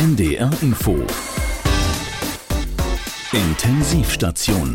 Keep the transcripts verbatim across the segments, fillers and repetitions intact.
N D R Info. Intensivstation.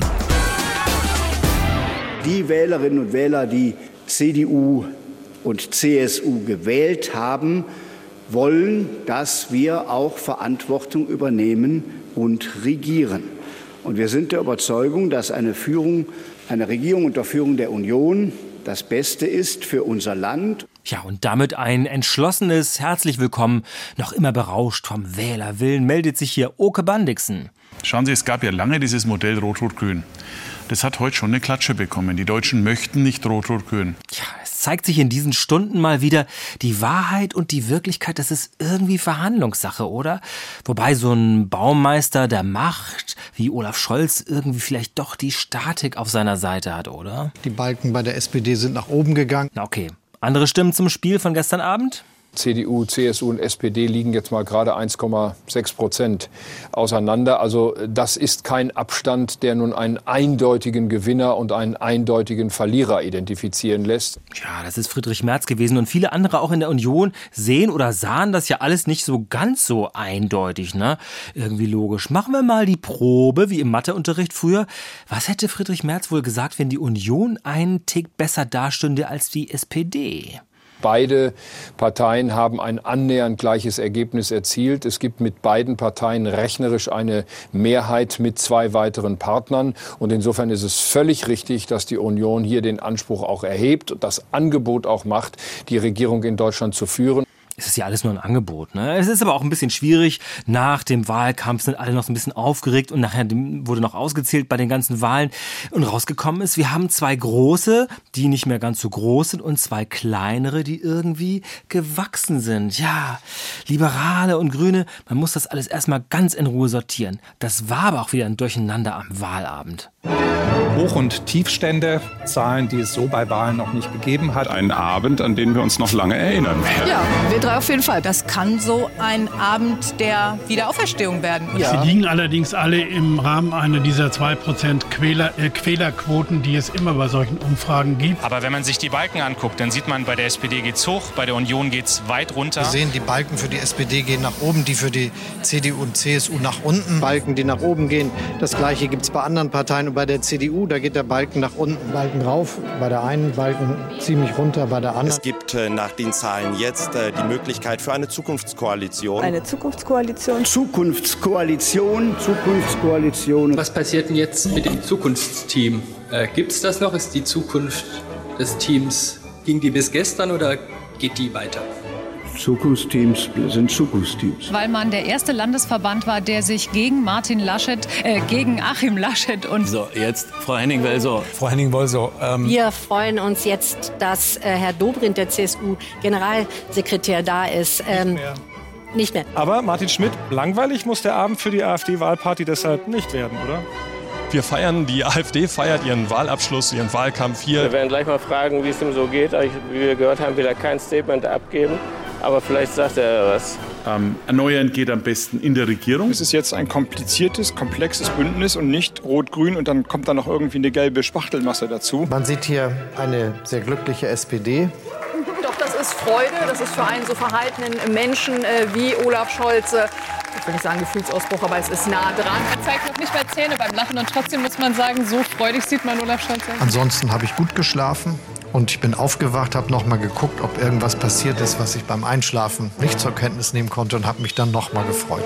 Die Wählerinnen und Wähler, die C D U und C S U gewählt haben, wollen, dass wir auch Verantwortung übernehmen und regieren. Und wir sind der Überzeugung, dass eine Führung, eine Regierung unter Führung der Union das Beste ist für unser Land. Ja, und damit ein entschlossenes Herzlich Willkommen, noch immer berauscht vom Wählerwillen, meldet sich hier Oke Bandixen. Schauen Sie, es gab ja lange dieses Modell Rot-Rot-Grün. Das hat heute schon eine Klatsche bekommen. Die Deutschen möchten nicht Rot-Rot-Grün. Ja, es zeigt sich in diesen Stunden mal wieder, die Wahrheit und die Wirklichkeit, das ist irgendwie Verhandlungssache, oder? Wobei so ein Baumeister der Macht wie Olaf Scholz irgendwie vielleicht doch die Statik auf seiner Seite hat, oder? Die Balken bei der S P D sind nach oben gegangen. Na okay. Andere Stimmen zum Spiel von gestern Abend? C D U, C S U und S P D liegen jetzt mal gerade eins Komma sechs Prozent auseinander. Also das ist kein Abstand, der nun einen eindeutigen Gewinner und einen eindeutigen Verlierer identifizieren lässt. Ja, das ist Friedrich Merz gewesen und viele andere auch in der Union sehen oder sahen das ja alles nicht so ganz so eindeutig, ne? Irgendwie logisch. Machen wir mal die Probe, wie im Matheunterricht früher. Was hätte Friedrich Merz wohl gesagt, wenn die Union einen Tick besser dastünde als die S P D? Beide Parteien haben ein annähernd gleiches Ergebnis erzielt. Es gibt mit beiden Parteien rechnerisch eine Mehrheit mit zwei weiteren Partnern. Und insofern ist es völlig richtig, dass die Union hier den Anspruch auch erhebt und das Angebot auch macht, die Regierung in Deutschland zu führen. Es ist ja alles nur ein Angebot, ne? Es ist aber auch ein bisschen schwierig. Nach dem Wahlkampf sind alle noch so ein bisschen aufgeregt und nachher wurde noch ausgezählt bei den ganzen Wahlen. Und rausgekommen ist, wir haben zwei große, die nicht mehr ganz so groß sind und zwei kleinere, die irgendwie gewachsen sind. Ja, Liberale und Grüne, man muss das alles erstmal ganz in Ruhe sortieren. Das war aber auch wieder ein Durcheinander am Wahlabend. Hoch- und Tiefstände, Zahlen, die es so bei Wahlen noch nicht gegeben hat. Ein Abend, an den wir uns noch lange erinnern werden. Ja, wir drei auf jeden Fall. Das kann so ein Abend der Wiederauferstehung werden. Ja. Sie liegen allerdings alle im Rahmen einer dieser zwei Prozent Quäler, äh, Quälerquoten, die es immer bei solchen Umfragen gibt. Aber wenn man sich die Balken anguckt, dann sieht man, bei der S P D geht's hoch, bei der Union geht's weit runter. Wir sehen, die Balken für die S P D gehen nach oben, die für die C D U und C S U nach unten. Balken, die nach oben gehen. Das Gleiche gibt es bei anderen Parteien und bei der C D U, da geht der Balken nach unten. Balken rauf, bei der einen, Balken ziemlich runter, bei der anderen. Es gibt äh, nach den Zahlen jetzt äh, die Möglichkeit für eine Zukunftskoalition. Eine Zukunftskoalition. Zukunftskoalition, Zukunftskoalition. Was passiert denn jetzt mit dem Zukunftsteam? Äh, gibt es das noch? Ist die Zukunft des Teams, ging die bis gestern oder geht die weiter? Zukunftsteams sind Zukunftsteams. Weil man der erste Landesverband war, der sich gegen Martin Laschet, äh, gegen Achim Laschet und... So, jetzt Frau Henning-Welsow. Frau Henning-Welsow. Ähm Wir freuen uns jetzt, dass äh, Herr Dobrindt, der C S U-Generalsekretär, da ist. Ähm, nicht mehr. Nicht mehr. Aber Martin Schmidt, langweilig muss der Abend für die AfD-Wahlparty deshalb nicht werden, oder? Wir feiern, die AfD feiert ihren Wahlabschluss, ihren Wahlkampf hier. Wir werden gleich mal fragen, wie es ihm so geht. Wie wir gehört haben, will er kein Statement abgeben. Aber vielleicht sagt er was. Ähm, erneuern geht am besten in der Regierung. Es ist jetzt ein kompliziertes, komplexes Bündnis und nicht rot-grün und dann kommt da noch irgendwie eine gelbe Spachtelmasse dazu. Man sieht hier eine sehr glückliche S P D. Doch, das ist Freude. Das ist für einen so verhaltenen Menschen äh, wie Olaf Scholz. Äh, ich will nicht sagen Gefühlsausbruch, aber es ist nah dran. Er zeigt noch nicht mehr Zähne beim Lachen und trotzdem muss man sagen, so freudig sieht man Olaf Scholz. Ansonsten habe ich gut geschlafen. Und ich bin aufgewacht, habe noch mal geguckt, ob irgendwas passiert ist, was ich beim Einschlafen nicht zur Kenntnis nehmen konnte und habe mich dann noch mal gefreut.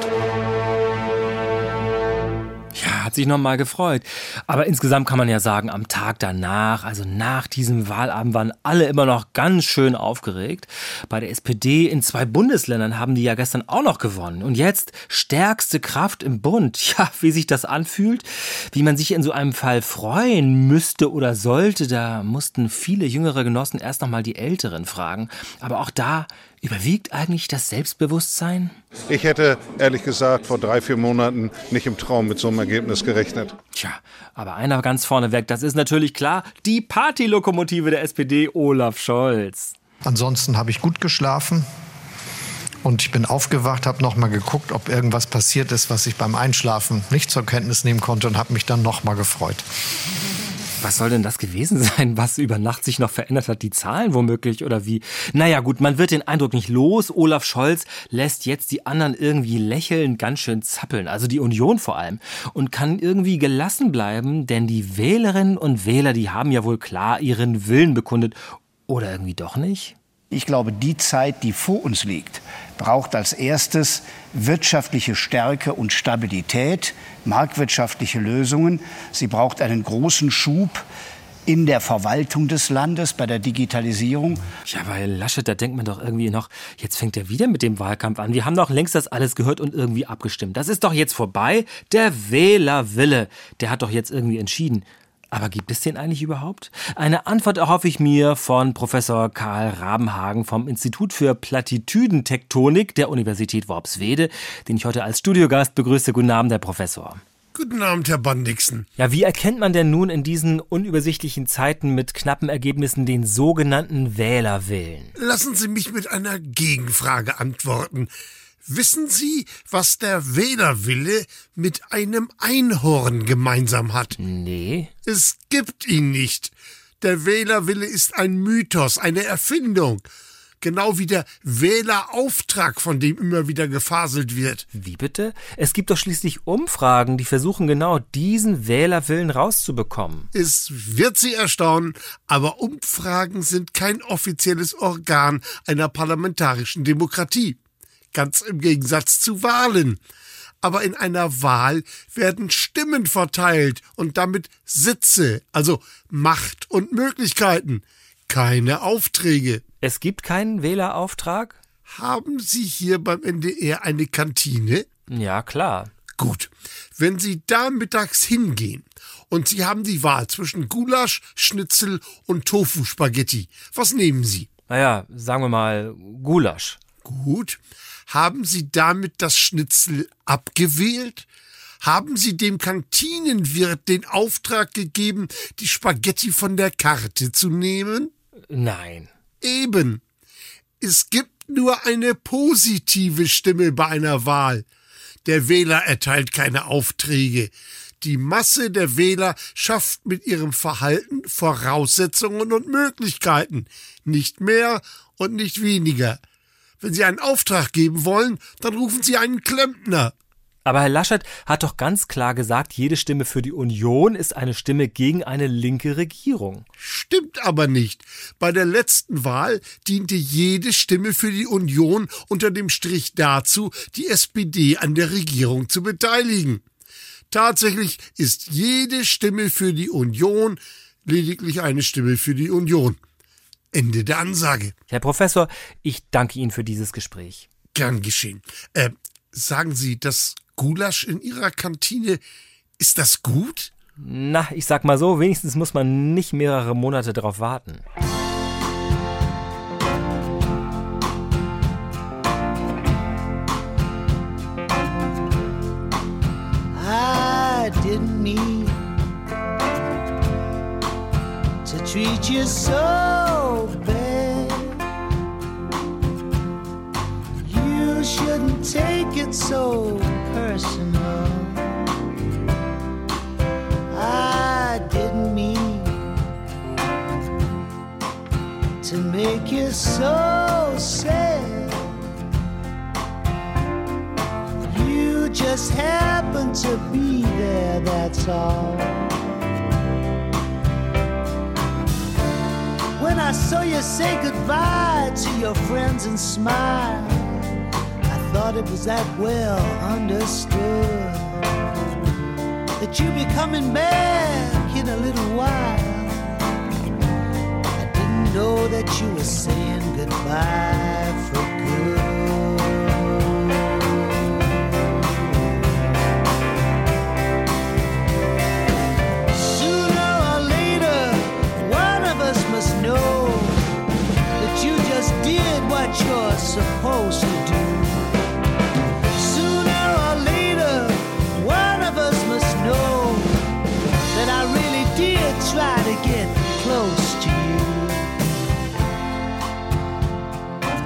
Ja, hat sich noch mal gefreut. Aber insgesamt kann man ja sagen, am Tag danach, also nach diesem Wahlabend, waren alle immer noch ganz schön aufgeregt. Bei der S P D in zwei Bundesländern haben die ja gestern auch noch gewonnen. Und jetzt stärkste Kraft im Bund. Ja, wie sich das anfühlt, wie man sich in so einem Fall freuen müsste oder sollte, da mussten viele jüngere Genossen erst noch mal die Älteren fragen. Aber auch da überwiegt eigentlich das Selbstbewusstsein? Ich hätte, ehrlich gesagt, vor drei, vier Monaten nicht im Traum mit so einem Ergebnis gerechnet. Tja, aber einer ganz vorneweg, das ist natürlich klar, die Partylokomotive der S P D, Olaf Scholz. Ansonsten habe ich gut geschlafen und ich bin aufgewacht, habe noch mal geguckt, ob irgendwas passiert ist, was ich beim Einschlafen nicht zur Kenntnis nehmen konnte und habe mich dann noch mal gefreut. Was soll denn das gewesen sein, was über Nacht sich noch verändert hat? Die Zahlen womöglich oder wie? Naja gut, man wird den Eindruck nicht los. Olaf Scholz lässt jetzt die anderen irgendwie lächeln, ganz schön zappeln. Also die Union vor allem. Und kann irgendwie gelassen bleiben, denn die Wählerinnen und Wähler, die haben ja wohl klar ihren Willen bekundet. Oder irgendwie doch nicht? Ich glaube, die Zeit, die vor uns liegt, braucht als erstes wirtschaftliche Stärke und Stabilität, marktwirtschaftliche Lösungen. Sie braucht einen großen Schub in der Verwaltung des Landes, bei der Digitalisierung. Ja, bei Laschet, da denkt man doch irgendwie noch, jetzt fängt er wieder mit dem Wahlkampf an. Wir haben doch längst das alles gehört und irgendwie abgestimmt. Das ist doch jetzt vorbei. Der Wählerwille, der hat doch jetzt irgendwie entschieden. Aber gibt es den eigentlich überhaupt? Eine Antwort erhoffe ich mir von Professor Karl Rabenhagen vom Institut für Plattitüdentektonik der Universität Worpswede, den ich heute als Studiogast begrüße. Guten Abend, Herr Professor. Guten Abend, Herr Bendixen. Ja, wie erkennt man denn nun in diesen unübersichtlichen Zeiten mit knappen Ergebnissen den sogenannten Wählerwillen? Lassen Sie mich mit einer Gegenfrage antworten. Wissen Sie, was der Wählerwille mit einem Einhorn gemeinsam hat? Nee. Es gibt ihn nicht. Der Wählerwille ist ein Mythos, eine Erfindung. Genau wie der Wählerauftrag, von dem immer wieder gefaselt wird. Wie bitte? Es gibt doch schließlich Umfragen, die versuchen genau diesen Wählerwillen rauszubekommen. Es wird Sie erstaunen, aber Umfragen sind kein offizielles Organ einer parlamentarischen Demokratie. Ganz im Gegensatz zu Wahlen. Aber in einer Wahl werden Stimmen verteilt und damit Sitze, also Macht und Möglichkeiten. Keine Aufträge. Es gibt keinen Wählerauftrag? Haben Sie hier beim N D R eine Kantine? Ja, klar. Gut. Wenn Sie da mittags hingehen und Sie haben die Wahl zwischen Gulasch, Schnitzel und Tofu-Spaghetti, was nehmen Sie? Naja, sagen wir mal Gulasch. Gut. Haben Sie damit das Schnitzel abgewählt? Haben Sie dem Kantinenwirt den Auftrag gegeben, die Spaghetti von der Karte zu nehmen? Nein. Eben. Es gibt nur eine positive Stimme bei einer Wahl. Der Wähler erteilt keine Aufträge. Die Masse der Wähler schafft mit ihrem Verhalten Voraussetzungen und Möglichkeiten. Nicht mehr und nicht weniger. Wenn Sie einen Auftrag geben wollen, dann rufen Sie einen Klempner. Aber Herr Laschet hat doch ganz klar gesagt, jede Stimme für die Union ist eine Stimme gegen eine linke Regierung. Stimmt aber nicht. Bei der letzten Wahl diente jede Stimme für die Union unter dem Strich dazu, die S P D an der Regierung zu beteiligen. Tatsächlich ist jede Stimme für die Union lediglich eine Stimme für die Union. Ende der Ansage. Herr Professor, ich danke Ihnen für dieses Gespräch. Gern geschehen. Äh, sagen Sie, das Gulasch in Ihrer Kantine, ist das gut? Na, ich sag mal so, wenigstens muss man nicht mehrere Monate drauf warten. I didn't mean to treat you so bad. You shouldn't take it so personal. I didn't mean to make you so sad. You just happen to be there, that's all. When I saw you say goodbye to your friends and smile, I thought it was that well understood that you'd be coming back in a little while. I didn't know that you were saying goodbye for good. Sooner or later, one of us must know that you just did what you're supposed to do. Sooner or later, one of us must know that I really did try to get close to you.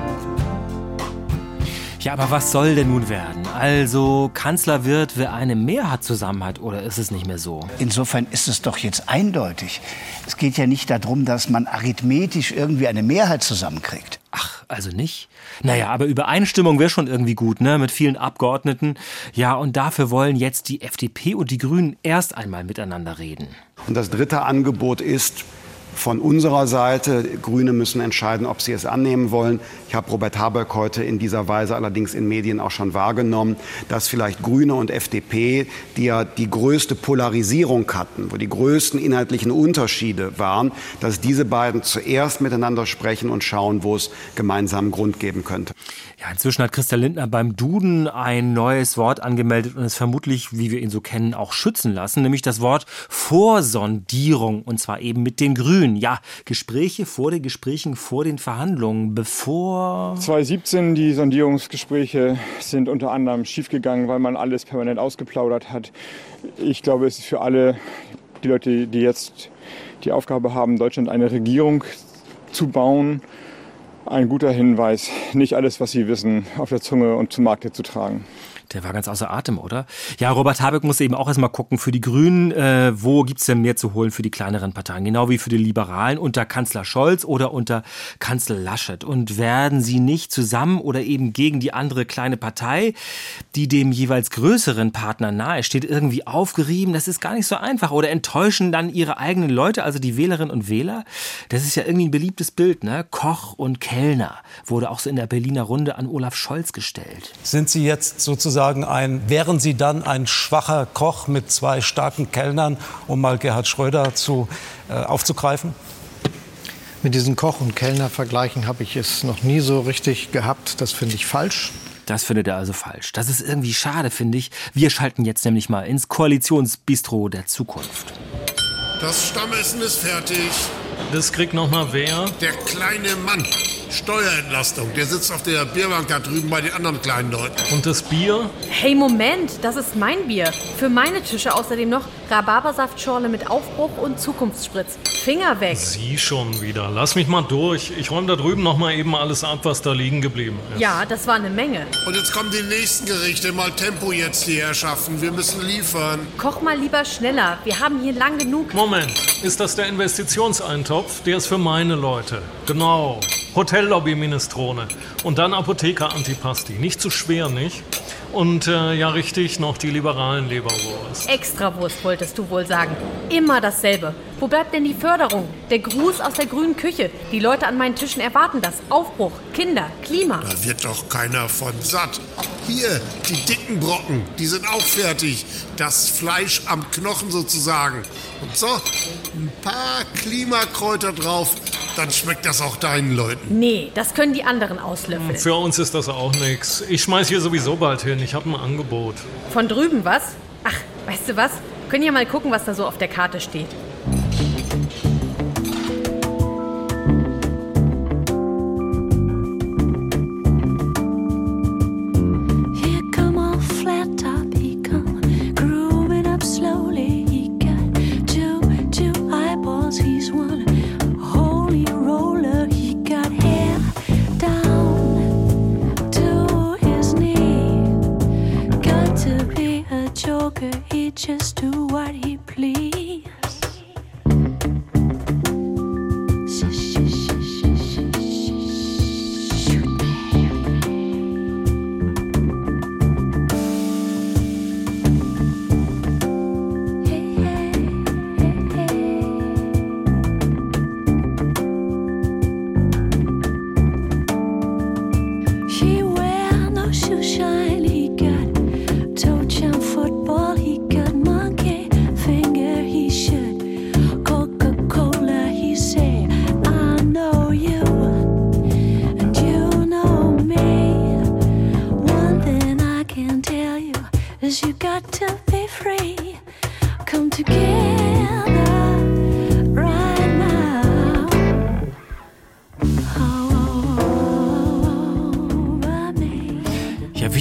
Ja, aber was soll denn nun werden? Also, Kanzler wird, wer eine Mehrheit zusammen hat, oder ist es nicht mehr so? Insofern ist es doch jetzt eindeutig. Es geht ja nicht darum, dass man arithmetisch irgendwie eine Mehrheit zusammenkriegt. Ach, also nicht? Naja, aber Übereinstimmung wäre schon irgendwie gut, ne? Mit vielen Abgeordneten. Ja, und dafür wollen jetzt die F D P und die Grünen erst einmal miteinander reden. Und das dritte Angebot ist von unserer Seite, Grüne müssen entscheiden, ob sie es annehmen wollen. Ich habe Robert Habeck heute in dieser Weise allerdings in Medien auch schon wahrgenommen, dass vielleicht Grüne und F D P, die ja die größte Polarisierung hatten, wo die größten inhaltlichen Unterschiede waren, dass diese beiden zuerst miteinander sprechen und schauen, wo es gemeinsamen Grund geben könnte. Ja, inzwischen hat Christian Lindner beim Duden ein neues Wort angemeldet und es vermutlich, wie wir ihn so kennen, auch schützen lassen, nämlich das Wort Vorsondierung, und zwar eben mit den Grünen. Ja, Gespräche vor den Gesprächen, vor den Verhandlungen, bevor... zwanzig siebzehn, die Sondierungsgespräche sind unter anderem schiefgegangen, weil man alles permanent ausgeplaudert hat. Ich glaube, es ist für alle die Leute, die jetzt die Aufgabe haben, Deutschland eine Regierung zu bauen, ein guter Hinweis, nicht alles, was sie wissen, auf der Zunge und zum Markte zu tragen. Der war ganz außer Atem, oder? Ja, Robert Habeck muss eben auch erstmal gucken für die Grünen, äh, wo gibt's denn mehr zu holen für die kleineren Parteien? Genau wie für die Liberalen unter Kanzler Scholz oder unter Kanzler Laschet. Und werden sie nicht zusammen oder eben gegen die andere kleine Partei, die dem jeweils größeren Partner nahe steht, irgendwie aufgerieben? Das ist gar nicht so einfach. Oder enttäuschen dann ihre eigenen Leute, also die Wählerinnen und Wähler? Das ist ja irgendwie ein beliebtes Bild, ne? Koch und Kellner wurde auch so in der Berliner Runde an Olaf Scholz gestellt. Sind Sie jetzt sozusagen Ein, wären Sie dann ein schwacher Koch mit zwei starken Kellnern, um mal Gerhard Schröder zu, äh, aufzugreifen? Mit diesen Koch- und Kellner-Vergleichen habe ich es noch nie so richtig gehabt. Das finde ich falsch. Das findet er also falsch. Das ist irgendwie schade, finde ich. Wir schalten jetzt nämlich mal ins Koalitionsbistro der Zukunft. Das Stammessen ist fertig. Das kriegt noch mal wer? Der kleine Mann. Steuerentlastung. Der sitzt auf der Bierbank da drüben bei den anderen kleinen Leuten. Und das Bier? Hey, Moment, das ist mein Bier. Für meine Tische außerdem noch Rhabarbersaftschorle mit Aufbruch und Zukunftsspritz. Finger weg. Sie schon wieder. Lass mich mal durch. Ich räume da drüben noch mal eben alles ab, was da liegen geblieben ist. Ja, das war eine Menge. Und jetzt kommen die nächsten Gerichte. Mal Tempo jetzt hierher schaffen. Wir müssen liefern. Koch mal lieber schneller. Wir haben hier lang genug... Moment, ist das der Investitionseintopf? Der ist für meine Leute. Genau. Hotellobby-Minestrone und dann Apotheker-Antipasti. Nicht zu schwer, nicht? Und äh, ja, richtig, noch die liberalen Leberwurst. Extrawurst wolltest du wohl sagen. Immer dasselbe. Wo bleibt denn die Förderung? Der Gruß aus der grünen Küche. Die Leute an meinen Tischen erwarten das. Aufbruch, Kinder, Klima. Da wird doch keiner von satt. Hier, die dicken Brocken, die sind auch fertig. Das Fleisch am Knochen sozusagen. Und so, ein paar Klimakräuter drauf. Dann schmeckt das auch deinen Leuten. Nee, das können die anderen auslöffeln. Für uns ist das auch nichts. Ich schmeiß hier sowieso bald hin. Ich habe ein Angebot. Von drüben was? Ach, weißt du was? Können ja mal gucken, was da so auf der Karte steht. Just do what he please. He wear no shoe shine. He got toe jam football. He got monkey finger. He should Coca-Cola. He say, I know you and you know me. One thing I can tell you is you got to be free. Come together right now.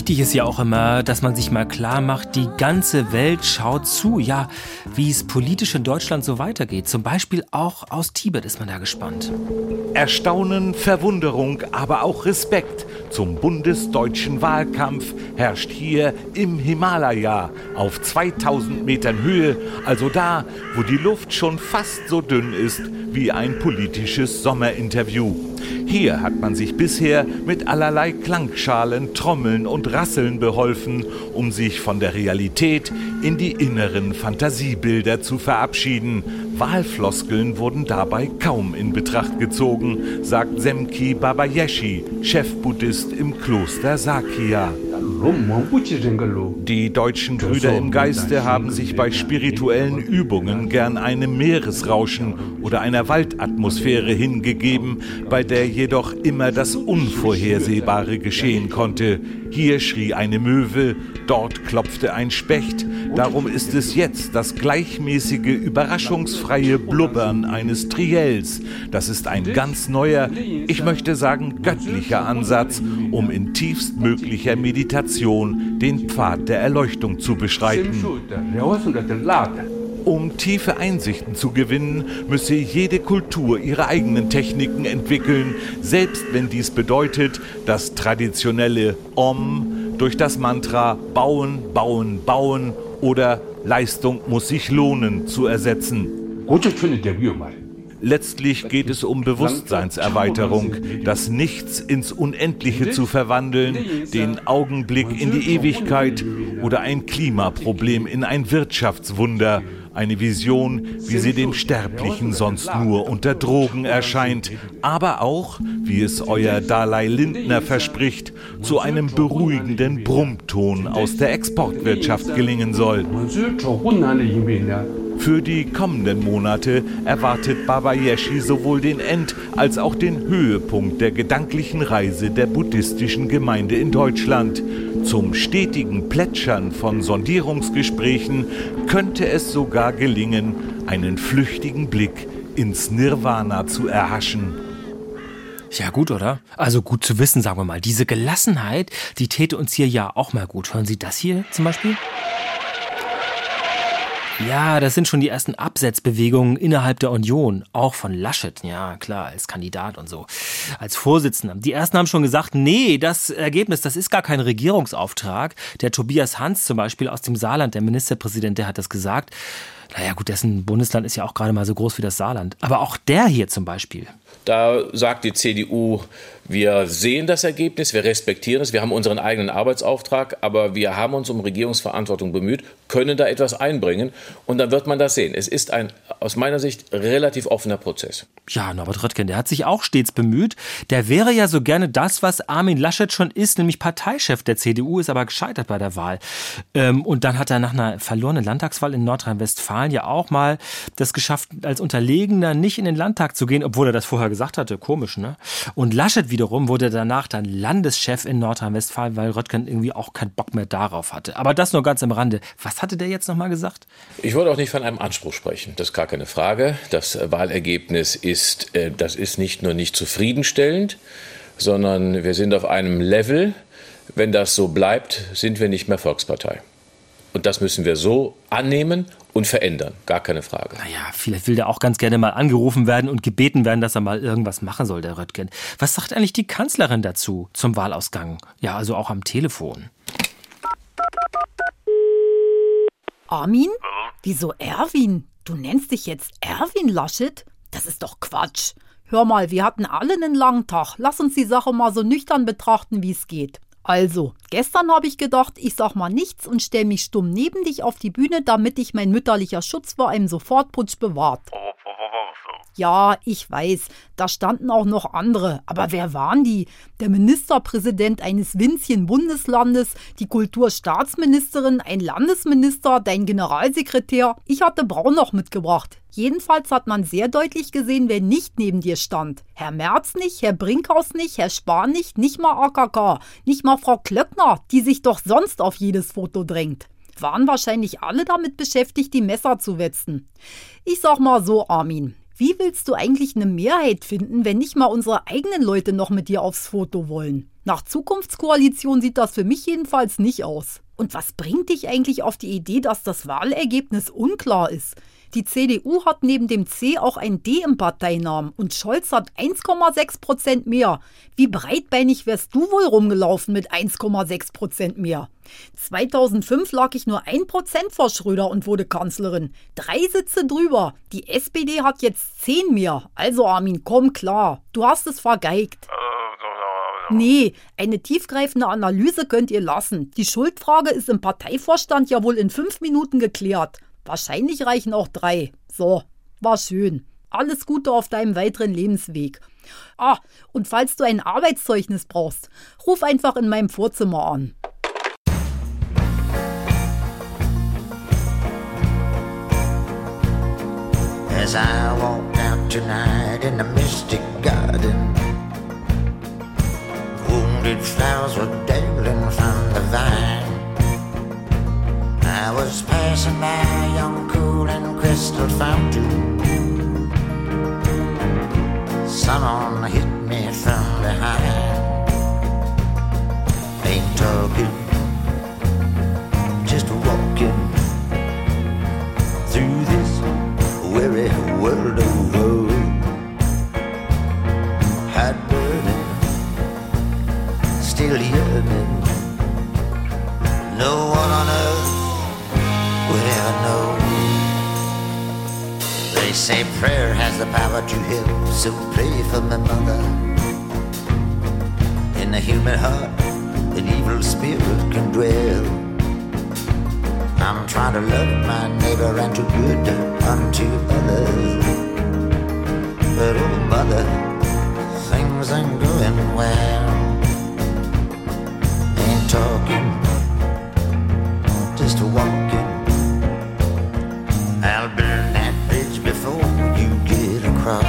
Wichtig ist ja auch immer, dass man sich mal klar macht, die ganze Welt schaut zu, ja, wie es politisch in Deutschland so weitergeht. Zum Beispiel auch aus Tibet ist man da gespannt. Erstaunen, Verwunderung, aber auch Respekt zum bundesdeutschen Wahlkampf herrscht hier im Himalaya auf zweitausend Metern Höhe, also da, wo die Luft schon fast so dünn ist wie ein politisches Sommerinterview. Hier hat man sich bisher mit allerlei Klangschalen, Trommeln und Rasseln beholfen, um sich von der Realität in die inneren Fantasiebilder zu verabschieden. Wahlfloskeln wurden dabei kaum in Betracht gezogen, sagt Semki Babayeshi, Chefbuddhist im Kloster Sakya. Die deutschen Brüder im Geiste haben sich bei spirituellen Übungen gern einem Meeresrauschen oder einer Waldatmosphäre hingegeben, bei der jedoch immer das Unvorhersehbare geschehen konnte. Hier schrie eine Möwe, dort klopfte ein Specht. Darum ist es jetzt das gleichmäßige, überraschungsfreie Blubbern eines Triells. Das ist ein ganz neuer, ich möchte sagen göttlicher Ansatz, um in tiefstmöglicher Meditation den Pfad der Erleuchtung zu beschreiten. Um tiefe Einsichten zu gewinnen, müsse jede Kultur ihre eigenen Techniken entwickeln, selbst wenn dies bedeutet, das traditionelle Om durch das Mantra Bauen, Bauen, Bauen oder Leistung muss sich lohnen zu ersetzen. Letztlich geht es um Bewusstseinserweiterung, das Nichts ins Unendliche zu verwandeln, den Augenblick in die Ewigkeit oder ein Klimaproblem in ein Wirtschaftswunder. Eine Vision, wie sie dem Sterblichen sonst nur unter Drogen erscheint, aber auch, wie es euer Dalai Lindner verspricht, zu einem beruhigenden Brummton aus der Exportwirtschaft gelingen soll. Für die kommenden Monate erwartet Babayeshi sowohl den End- als auch den Höhepunkt der gedanklichen Reise der buddhistischen Gemeinde in Deutschland. Zum stetigen Plätschern von Sondierungsgesprächen könnte es sogar gelingen, einen flüchtigen Blick ins Nirvana zu erhaschen. Ja gut, oder? Also gut zu wissen, sagen wir mal. Diese Gelassenheit, die täte uns hier ja auch mal gut. Hören Sie das hier zum Beispiel? Ja, das sind schon die ersten Absetzbewegungen innerhalb der Union, auch von Laschet, ja klar, als Kandidat und so, als Vorsitzender. Die ersten haben schon gesagt, nee, das Ergebnis, das ist gar kein Regierungsauftrag. Der Tobias Hans zum Beispiel aus dem Saarland, der Ministerpräsident, der hat das gesagt. Naja gut, dessen Bundesland ist ja auch gerade mal so groß wie das Saarland. Aber auch der hier zum Beispiel. Da sagt die C D U, wir sehen das Ergebnis, wir respektieren es, wir haben unseren eigenen Arbeitsauftrag, aber wir haben uns um Regierungsverantwortung bemüht, können da etwas einbringen und dann wird man das sehen. Es ist ein aus meiner Sicht relativ offener Prozess. Ja, Norbert Röttgen, der hat sich auch stets bemüht. Der wäre ja so gerne das, was Armin Laschet schon ist, nämlich Parteichef der C D U, ist aber gescheitert bei der Wahl. Und dann hat er nach einer verlorenen Landtagswahl in Nordrhein-Westfalen ja auch mal das geschafft, als Unterlegener nicht in den Landtag zu gehen, obwohl er das vorher gesagt hatte. Komisch, ne? Und Laschet wiederum wurde danach dann Landeschef in Nordrhein-Westfalen, weil Röttgen irgendwie auch keinen Bock mehr darauf hatte. Aber das nur ganz am Rande. Was hatte der jetzt nochmal gesagt? Ich wollte auch nicht von einem Anspruch sprechen. Das ist gar keine Frage. Das Wahlergebnis ist, äh, das ist nicht nur nicht zufriedenstellend, sondern wir sind auf einem Level. Wenn das so bleibt, sind wir nicht mehr Volkspartei. Und das müssen wir so annehmen und verändern. Gar keine Frage. Naja, vielleicht will der auch ganz gerne mal angerufen werden und gebeten werden, dass er mal irgendwas machen soll, der Röttgen. Was sagt eigentlich die Kanzlerin dazu, zum Wahlausgang? Ja, also auch am Telefon. Armin? Wieso Erwin? Du nennst dich jetzt Erwin Laschet? Das ist doch Quatsch. Hör mal, wir hatten alle einen langen Tag. Lass uns die Sache mal so nüchtern betrachten, wie es geht. Also, gestern habe ich gedacht, ich sag mal nichts und stell mich stumm neben dich auf die Bühne, damit dich mein mütterlicher Schutz vor einem Sofortputsch bewahrt. Ja, ich weiß, da standen auch noch andere. Aber wer waren die? Der Ministerpräsident eines winzigen Bundeslandes, die Kulturstaatsministerin, ein Landesminister, dein Generalsekretär. Ich hatte Braun noch mitgebracht. Jedenfalls hat man sehr deutlich gesehen, wer nicht neben dir stand. Herr Merz nicht, Herr Brinkhaus nicht, Herr Spahn nicht, nicht mal A K K, nicht mal Frau Klöckner, die sich doch sonst auf jedes Foto drängt. Waren wahrscheinlich alle damit beschäftigt, die Messer zu wetzen. Ich sag mal so, Armin. Wie willst du eigentlich eine Mehrheit finden, wenn nicht mal unsere eigenen Leute noch mit dir aufs Foto wollen? Nach Zukunftskoalition sieht das für mich jedenfalls nicht aus. Und was bringt dich eigentlich auf die Idee, dass das Wahlergebnis unklar ist? Die C D U hat neben dem C auch ein D im Parteinamen und Scholz hat eins Komma sechs Prozent mehr. Wie breitbeinig wärst du wohl rumgelaufen mit eins Komma sechs Prozent mehr? zweitausendfünf lag ich nur ein Prozent vor Schröder und wurde Kanzlerin. Drei Sitze drüber. Die S P D hat jetzt zehn mehr. Also Armin, komm klar, du hast es vergeigt. Nee, eine tiefgreifende Analyse könnt ihr lassen. Die Schuldfrage ist im Parteivorstand ja wohl in fünf Minuten geklärt. Wahrscheinlich reichen auch drei. So, war schön. Alles Gute auf deinem weiteren Lebensweg. Ah, und falls du ein Arbeitszeugnis brauchst, ruf einfach in meinem Vorzimmer an. As I walked out tonight in the mystic garden, wounded flowers were dangling from the vine. I was passing by a young cool and crystal fountain. Someone hit me from behind. Ain't talking, just walking through this weary world of woe. Heart burning, still yearning. No one on earth would ever know. They say prayer has the power to help, so pray for my mother. In the human heart, an evil spirit can dwell. I'm trying to love my neighbor and do good unto others. But oh mother, things ain't going well. Ain't talking, just walking. I'll burn that bridge before you get across.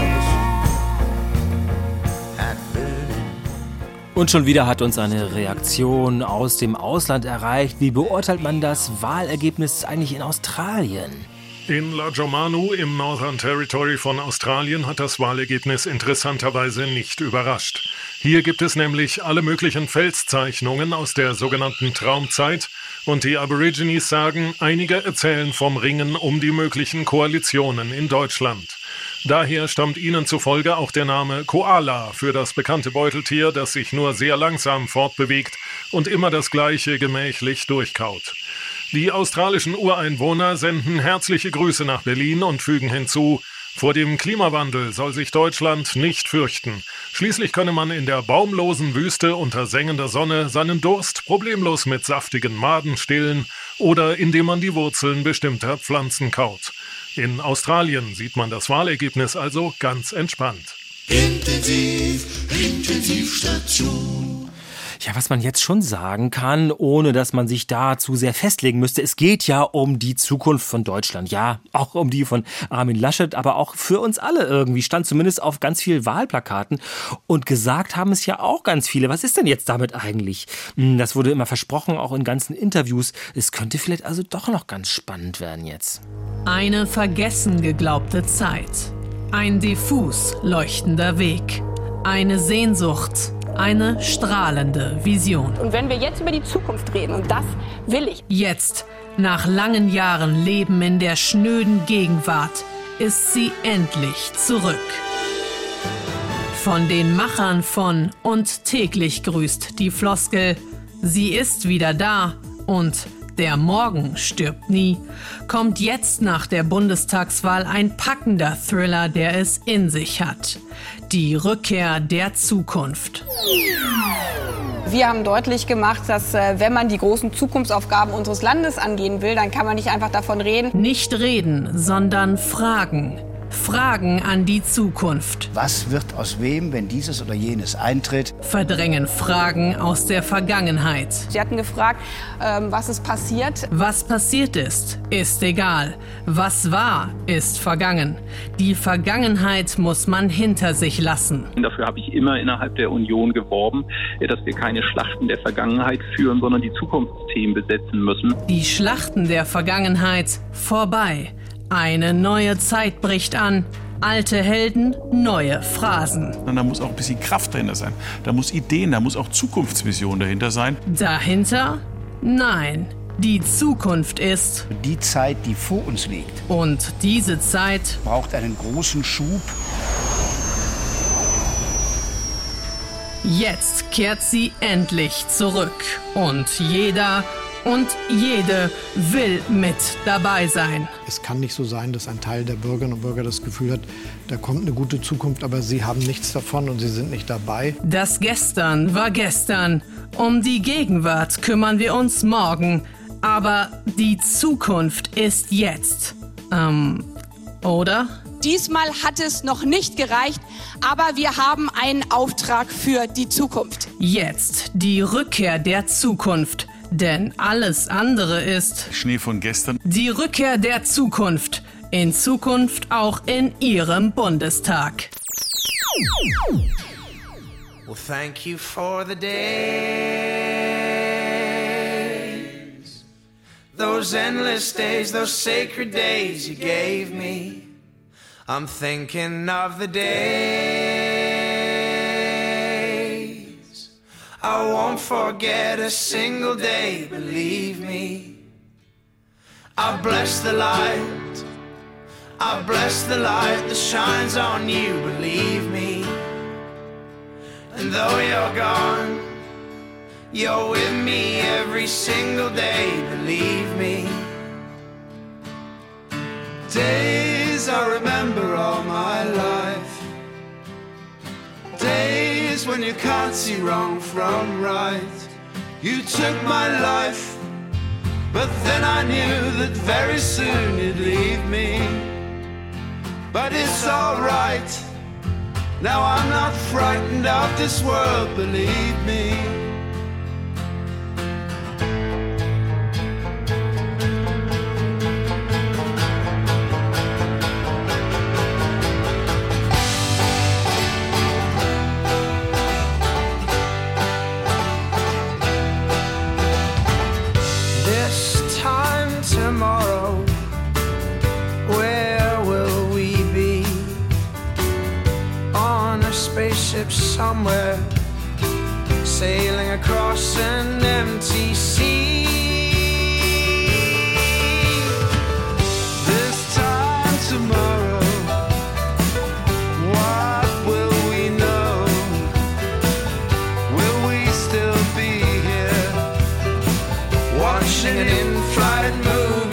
I'd burn it. Und schon wieder hat uns eine Reaktion aus dem Ausland erreicht. Wie beurteilt man das Wahlergebnis eigentlich in Australien? In La Jomanu im Northern Territory von Australien hat das Wahlergebnis interessanterweise nicht überrascht. Hier gibt es nämlich alle möglichen Felszeichnungen aus der sogenannten Traumzeit und die Aborigines sagen, einige erzählen vom Ringen um die möglichen Koalitionen in Deutschland. Daher stammt ihnen zufolge auch der Name Koala für das bekannte Beuteltier, das sich nur sehr langsam fortbewegt und immer das Gleiche gemächlich durchkaut. Die australischen Ureinwohner senden herzliche Grüße nach Berlin und fügen hinzu, vor dem Klimawandel soll sich Deutschland nicht fürchten. Schließlich könne man in der baumlosen Wüste unter sengender Sonne seinen Durst problemlos mit saftigen Maden stillen oder indem man die Wurzeln bestimmter Pflanzen kaut. In Australien sieht man das Wahlergebnis also ganz entspannt. Intensiv, Intensivstation. Ja, was man jetzt schon sagen kann, ohne dass man sich da zu sehr festlegen müsste, es geht ja um die Zukunft von Deutschland. Ja, auch um die von Armin Laschet, aber auch für uns alle irgendwie. Stand zumindest auf ganz vielen Wahlplakaten. Und gesagt haben es ja auch ganz viele. Was ist denn jetzt damit eigentlich? Das wurde immer versprochen, auch in ganzen Interviews. Es könnte vielleicht also doch noch ganz spannend werden jetzt. Eine vergessen geglaubte Zeit. Ein diffus leuchtender Weg. Eine Sehnsucht. Eine strahlende Vision. Und wenn wir jetzt über die Zukunft reden, und das will ich. Jetzt, nach langen Jahren Leben in der schnöden Gegenwart, ist sie endlich zurück. Von den Machern von Und täglich grüßt die Floskel, sie ist wieder da und der Morgen stirbt nie, kommt jetzt nach der Bundestagswahl ein packender Thriller, der es in sich hat. Die Rückkehr der Zukunft. Wir haben deutlich gemacht, dass äh, wenn man die großen Zukunftsaufgaben unseres Landes angehen will, dann kann man nicht einfach davon reden. Nicht reden, sondern fragen. Fragen an die Zukunft. Was wird aus wem, wenn dieses oder jenes eintritt? Verdrängen Fragen aus der Vergangenheit. Sie hatten gefragt, ähm, was ist passiert? Was passiert ist, ist egal. Was war, ist vergangen. Die Vergangenheit muss man hinter sich lassen. Dafür habe ich immer innerhalb der Union geworben, dass wir keine Schlachten der Vergangenheit führen, sondern die Zukunftsthemen besetzen müssen. Die Schlachten der Vergangenheit vorbei. Eine neue Zeit bricht an. Alte Helden, neue Phrasen. Und da muss auch ein bisschen Kraft dahinter sein. Da muss Ideen, da muss auch Zukunftsvision dahinter sein. Dahinter? Nein. Die Zukunft ist die Zeit, die vor uns liegt. Und diese Zeit braucht einen großen Schub. Jetzt kehrt sie endlich zurück. Und jeder und jede will mit dabei sein. Es kann nicht so sein, dass ein Teil der Bürgerinnen und Bürger das Gefühl hat, da kommt eine gute Zukunft, aber sie haben nichts davon und sie sind nicht dabei. Das Gestern war gestern. Um die Gegenwart kümmern wir uns morgen. Aber die Zukunft ist jetzt. Ähm, oder? Diesmal hat es noch nicht gereicht, aber wir haben einen Auftrag für die Zukunft. Jetzt die Rückkehr der Zukunft. Denn alles andere ist Schnee von gestern. Die Rückkehr der Zukunft. In Zukunft auch in Ihrem Bundestag. Well, thank you for the days. Those endless days, those sacred days you gave me. I'm thinking of the days I won't forget a single day, believe me. I bless the light, I bless the light that shines on you, believe me. And though you're gone, you're with me every single day, believe me. Days I remember all my life. Days when you can't see wrong from right. You took my life, but then I knew that very soon you'd leave me. But it's alright, now I'm not frightened of this world, believe me. Tomorrow, where will we be? On a spaceship somewhere, sailing across an empty sea. This time tomorrow, what will we know? Will we still be here, watching an in-flight movie?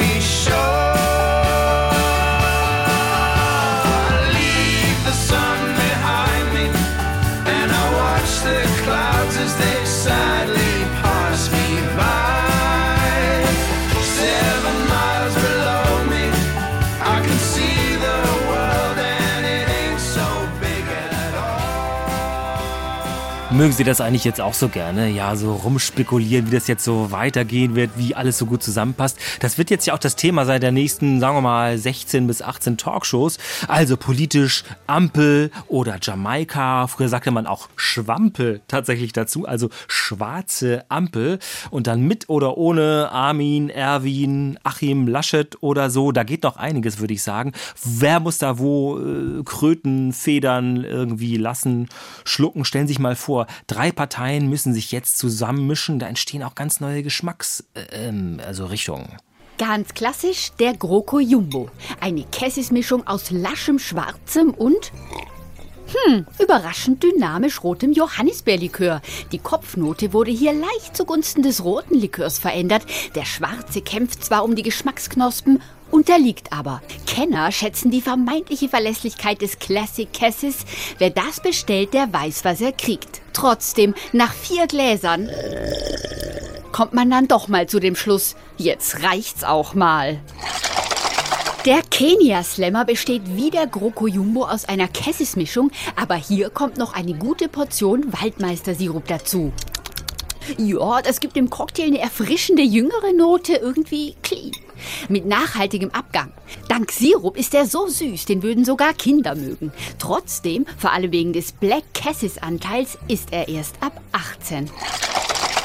Mögen Sie das eigentlich jetzt auch so gerne? Ja, so rumspekulieren, wie das jetzt so weitergehen wird, wie alles so gut zusammenpasst. Das wird jetzt ja auch das Thema sein der nächsten, sagen wir mal, sechzehn bis achtzehn Talkshows. Also politisch Ampel oder Jamaika. Früher sagte man auch Schwampel tatsächlich dazu, also schwarze Ampel. Und dann mit oder ohne Armin, Erwin, Achim, Laschet oder so. Da geht noch einiges, würde ich sagen. Wer muss da wo äh, Kröten, Federn irgendwie lassen, schlucken? Stellen Sie sich mal vor, drei Parteien müssen sich jetzt zusammenmischen, da entstehen auch ganz neue Geschmacks, äh, also Richtungen. Ganz klassisch der GroKo Jumbo. Eine Cassis-Mischung aus laschem Schwarzem und Hm, überraschend dynamisch rotem Johannisbeerlikör. Die Kopfnote wurde hier leicht zugunsten des roten Likörs verändert. Der schwarze kämpft zwar um die Geschmacksknospen, unterliegt aber. Kenner schätzen die vermeintliche Verlässlichkeit des Classic Cassis. Wer das bestellt, der weiß, was er kriegt. Trotzdem, nach vier Gläsern kommt man dann doch mal zu dem Schluss, jetzt reicht's auch mal. Der Kenia Slammer besteht wie der GroKo Jumbo aus einer Cassis-Mischung, aber hier kommt noch eine gute Portion Waldmeister-Sirup dazu. Ja, das gibt dem Cocktail eine erfrischende jüngere Note, irgendwie clean. Mit nachhaltigem Abgang. Dank Sirup ist er so süß, den würden sogar Kinder mögen. Trotzdem, vor allem wegen des Black Cassis-Anteils, ist er erst ab achtzehn.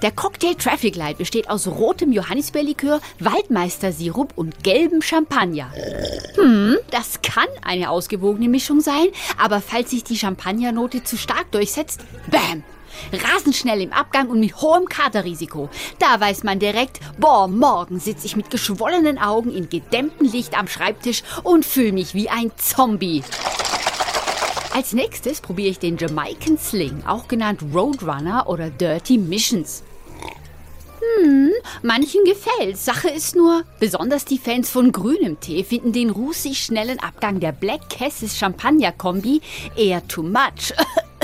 Der Cocktail Traffic Light besteht aus rotem Johannisbeerlikör, Waldmeistersirup und gelbem Champagner. Hm, das kann eine ausgewogene Mischung sein, aber falls sich die Champagnernote zu stark durchsetzt, bam! Rasend schnell im Abgang und mit hohem Katerrisiko. Da weiß man direkt, boah, morgen sitze ich mit geschwollenen Augen in gedämmtem Licht am Schreibtisch und fühle mich wie ein Zombie. Als nächstes probiere ich den Jamaican Sling, auch genannt Roadrunner oder Dirty Missions. Hm, manchen gefällt's. Sache ist nur, besonders die Fans von grünem Tee finden den rußig schnellen Abgang der Black Cassis Champagner-Kombi eher too much.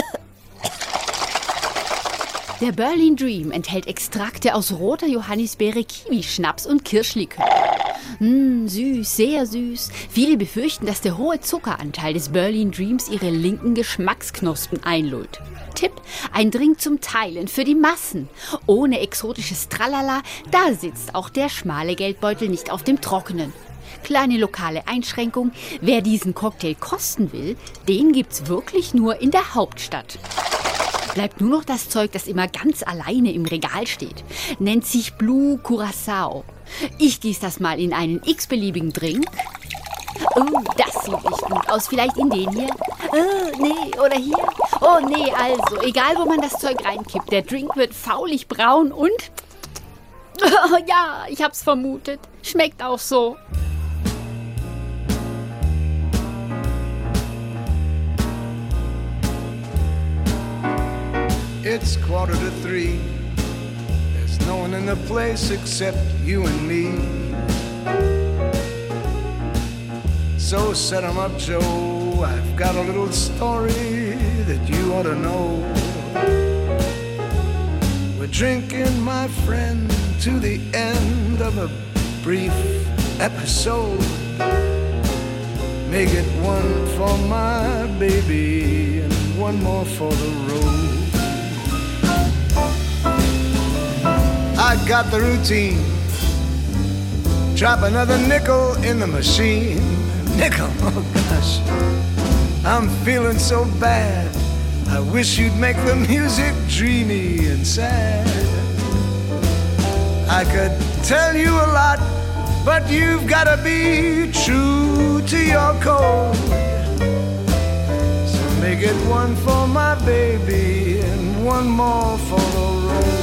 Der Berlin Dream enthält Extrakte aus roter Johannisbeere, Kiwi-Schnaps und Kirschlikör. Mmh, süß, sehr süß. Viele befürchten, dass der hohe Zuckeranteil des Berlin Dreams ihre linken Geschmacksknospen einlullt. Tipp, ein Drink zum Teilen für die Massen. Ohne exotisches Tralala, da sitzt auch der schmale Geldbeutel nicht auf dem Trockenen. Kleine lokale Einschränkung, wer diesen Cocktail kosten will, den gibt's wirklich nur in der Hauptstadt. Bleibt nur noch das Zeug, das immer ganz alleine im Regal steht. Nennt sich Blue Curacao. Ich gieße das mal in einen x-beliebigen Drink. Oh, das sieht nicht gut aus. Vielleicht in den hier? Oh, nee, oder hier? Oh, nee, also, egal wo man das Zeug reinkippt, der Drink wird faulig braun und... Oh, ja, ich hab's vermutet. Schmeckt auch so. It's quarter to three. There's no one in the place except you and me. So set 'em up, Joe. I've got a little story that you ought to know. We're drinking, my friend, to the end of a brief episode. Make it one for my baby and one more for the road. I got the routine. Drop another nickel in the machine. Nickel, oh gosh. I'm feeling so bad. I wish you'd make the music dreamy and sad. I could tell you a lot, but you've gotta be true to your code. So make it one for my baby and one more for the road.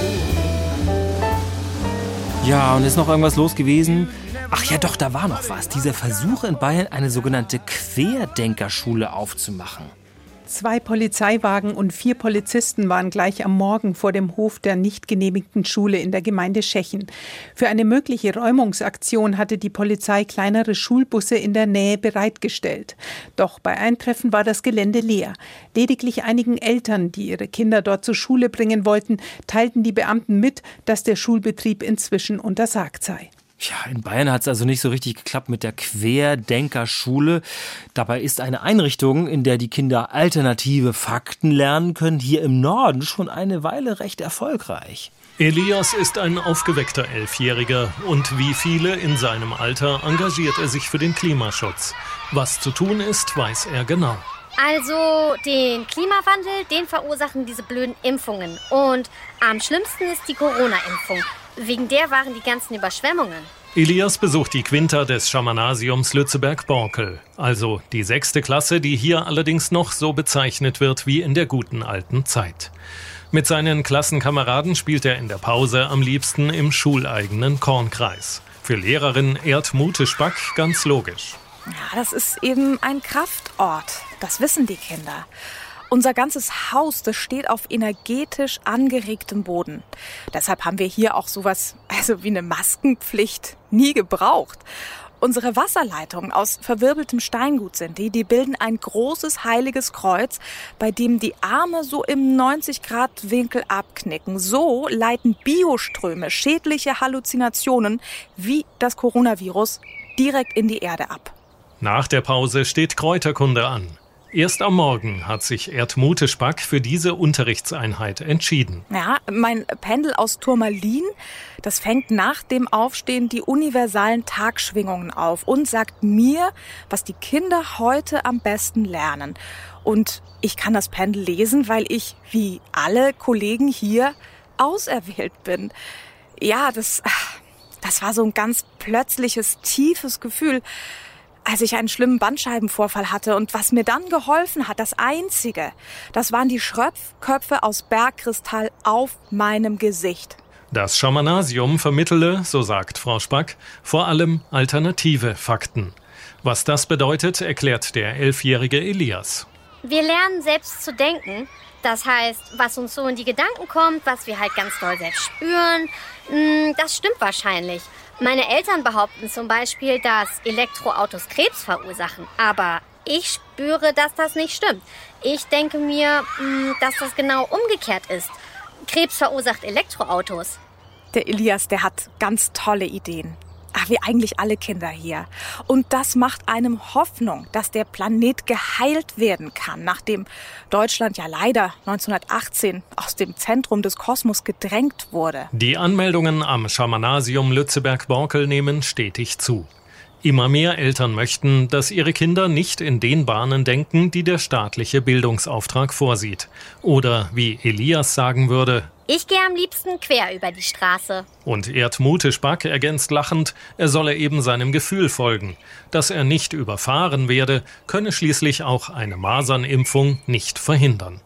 Ja, und ist noch irgendwas los gewesen? Ach ja, doch, da war noch was. Dieser Versuch in Bayern, eine sogenannte Querdenkerschule aufzumachen. Zwei Polizeiwagen und vier Polizisten waren gleich am Morgen vor dem Hof der nicht genehmigten Schule in der Gemeinde Schechen. Für eine mögliche Räumungsaktion hatte die Polizei kleinere Schulbusse in der Nähe bereitgestellt. Doch bei Eintreffen war das Gelände leer. Lediglich einigen Eltern, die ihre Kinder dort zur Schule bringen wollten, teilten die Beamten mit, dass der Schulbetrieb inzwischen untersagt sei. Ja, in Bayern hat es also nicht so richtig geklappt mit der Querdenkerschule. Dabei ist eine Einrichtung, in der die Kinder alternative Fakten lernen können, hier im Norden schon eine Weile recht erfolgreich. Elias ist ein aufgeweckter Elfjähriger und wie viele in seinem Alter engagiert er sich für den Klimaschutz. Was zu tun ist, weiß er genau. Also den Klimawandel, den verursachen diese blöden Impfungen. Und am schlimmsten ist die Corona-Impfung. Wegen der waren die ganzen Überschwemmungen. Elias besucht die Quinta des Schamanasiums Lützeberg-Borkel, also die sechste Klasse, die hier allerdings noch so bezeichnet wird wie in der guten alten Zeit. Mit seinen Klassenkameraden spielt er in der Pause am liebsten im schuleigenen Kornkreis. Für Lehrerin Erdmute Spack ganz logisch. Ja, das ist eben ein Kraftort, das wissen die Kinder. Unser ganzes Haus, das steht auf energetisch angeregtem Boden. Deshalb haben wir hier auch sowas, also wie eine Maskenpflicht, nie gebraucht. Unsere Wasserleitungen aus verwirbeltem Steingut sind die, die bilden ein großes heiliges Kreuz, bei dem die Arme so im neunzig Grad Winkel abknicken. So leiten Bioströme schädliche Halluzinationen wie das Coronavirus direkt in die Erde ab. Nach der Pause steht Kräuterkunde an. Erst am Morgen hat sich Erdmute Spack für diese Unterrichtseinheit entschieden. Ja, mein Pendel aus Turmalin, das fängt nach dem Aufstehen die universalen Tagschwingungen auf und sagt mir, was die Kinder heute am besten lernen. Und ich kann das Pendel lesen, weil ich, wie alle Kollegen hier, auserwählt bin. Ja, das, das war so ein ganz plötzliches, tiefes Gefühl, als ich einen schlimmen Bandscheibenvorfall hatte. Und was mir dann geholfen hat, das Einzige, das waren die Schröpfköpfe aus Bergkristall auf meinem Gesicht. Das Schamanasium vermittele, so sagt Frau Spack, vor allem alternative Fakten. Was das bedeutet, erklärt der elfjährige Elias. Wir lernen selbst zu denken. Das heißt, was uns so in die Gedanken kommt, was wir halt ganz doll selbst spüren, das stimmt wahrscheinlich. Meine Eltern behaupten zum Beispiel, dass Elektroautos Krebs verursachen. Aber ich spüre, dass das nicht stimmt. Ich denke mir, dass das genau umgekehrt ist. Krebs verursacht Elektroautos. Der Elias, der hat ganz tolle Ideen. Ach, wie eigentlich alle Kinder hier. Und das macht einem Hoffnung, dass der Planet geheilt werden kann, nachdem Deutschland ja leider neunzehnhundertachtzehn aus dem Zentrum des Kosmos gedrängt wurde. Die Anmeldungen am Schamanasium Lützeberg-Borkel nehmen stetig zu. Immer mehr Eltern möchten, dass ihre Kinder nicht in den Bahnen denken, die der staatliche Bildungsauftrag vorsieht. Oder wie Elias sagen würde: Ich gehe am liebsten quer über die Straße. Und Erdmute Spack ergänzt lachend, er solle eben seinem Gefühl folgen. Dass er nicht überfahren werde, könne schließlich auch eine Masernimpfung nicht verhindern.